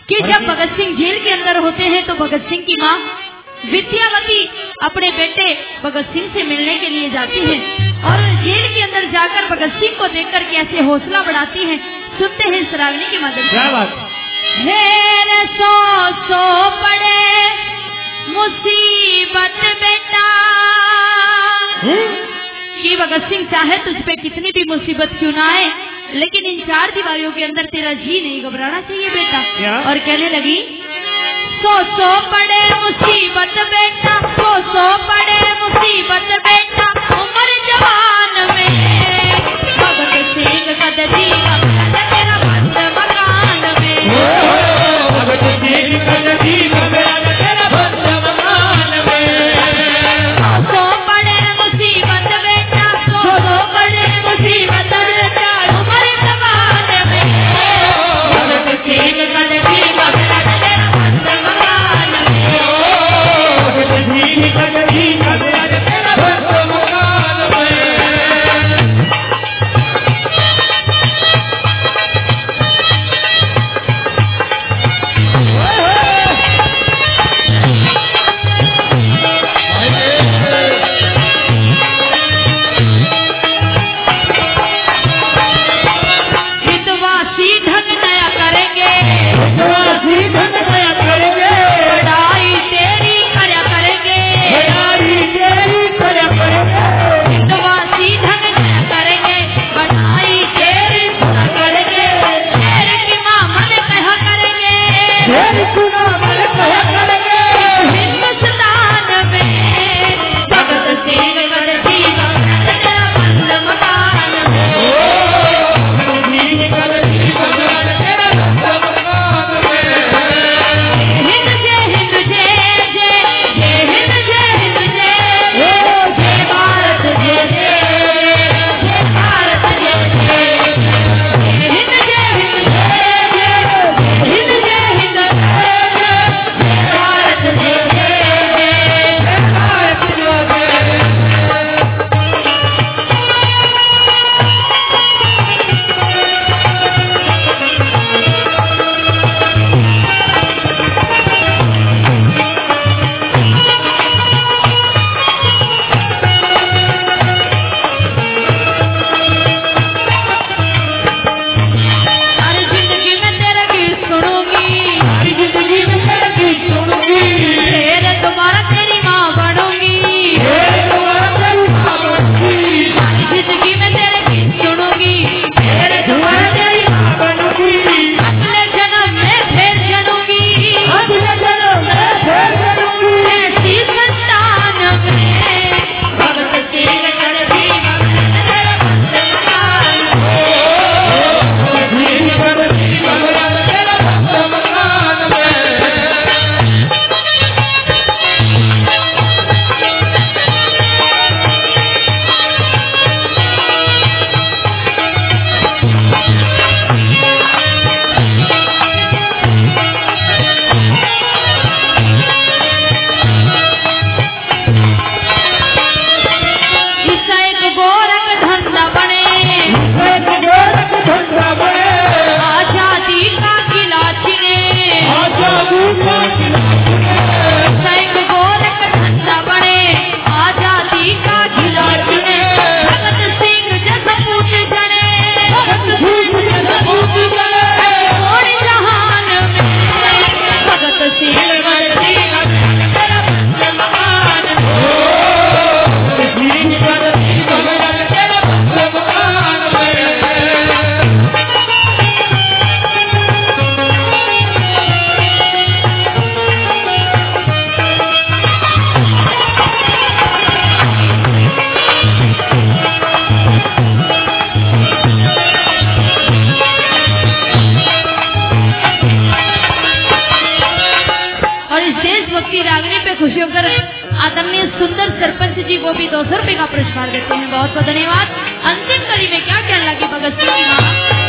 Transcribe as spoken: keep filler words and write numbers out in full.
कि जब भगत सिंह जेल के अंदर होते हैं तो भगत सिंह की माँ विद्यावती अपने बेटे भगत सिंह से मिलने के लिए जाती है और जेल के अंदर जाकर भगत सिंह को देखकर कैसे हौसला बढ़ाती है। सुनते हैं इस रागनी के माध्यम से। क्या बात? हेर सो सो पड़े मुसीबत बेटा, कि भगत सिंह चाहे तुझ पे कितनी भी मुसीबत क्यों ना आए, लेकिन इन चार दीवारों के अंदर तेरा जी नहीं घबराना चाहिए बेटा। क्या? और कहने लगी सो सो पड़े मुसीबत बेटा, सो सो पड़े मुसीबत बेटा, उम्र जवान में भगत सिंह कद जी घबराना तेरा बंद मकान में, भगत सिंह कद जी घबराना तेरा बंद मकान में। सो पड़े मुसीबत बेटा, सो सो पड़े मुसीबत बेटा, उम्र जवान में भगत सिंह कद जी घबराना तेरा बंद मकान में, भगत सिंह कद जी घबराना तेरा बंद मकान में। हितवासी ढंग नया करेंगे, हितवासी ढंग नया करेंगे, बड़ाई तेरी करया करेंगे, बड़ाई तेरी करया करेंगे, हितवासी ढंग नया करेंगे, बड़ाई तेरी सुना करेंगे, शेर की माँ मन कहा करेंगे, शेर सुना मन कहा करेंगे, हिंदुस्तान में भगत सिंह कद जी घबराना तेरा बंद मकान में, भगत सिंह कद जी घबराना तेरा बंद मकान में। हिंद जय हिंद जय जय जय हिंद जय हिंद जय जय भारत जय जय जय भारत जय जय हिंद जय हिंद जय जय हिंद जय हिंद जय भारत जय जय भारत जो है हर जिंदगी में तेरे गीत सुनूंगी, हर जिंदगी में तेरा गीत सुनूंगी, तेरे तुम्हारा तेरी माँ बनूंगी, तेरे द्वारा तेरी माँ बनूंगी, हर जिंदगी में तेरे गीत सुनूंगी, तेरे तुम्हारा तुम्हारा तेरी माँ बनूंगी, अगले जन्म में फिर जनूंगी, अगले जन्म में फिर करूंगी। ऐसी संतान में भगत सिंह कद जी घबराना तेरा बंद मकान में, भगत सिंह कद जी घबराना तेरा बंद मकान में। इसका एक गोरख धंधा बने, एक गोरख धंधा बने, आजादी का किला छिने, आजादी का किला बने, इसका एक गोरख धंधा बने, आजादी का किला छिने, भगत सिंह जैसा पूछ जने, भगत सिंह जैसा पूछ जने, और जहान में भगत सिंह कद जी घबराना तेरा बंद मकान में, भगत सिंह कद जी घबराना तेरा बंद मकान में। और इस देशभक्ति रागनी पे खुशी होकर आदरणीय सुंदर सरपंच जी को भी दो सौ रुपए का पुरस्कार देते हैं। बहुत बहुत धन्यवाद। अंतिम कड़ी में क्या कहने लगी भगत सिंह की माँ?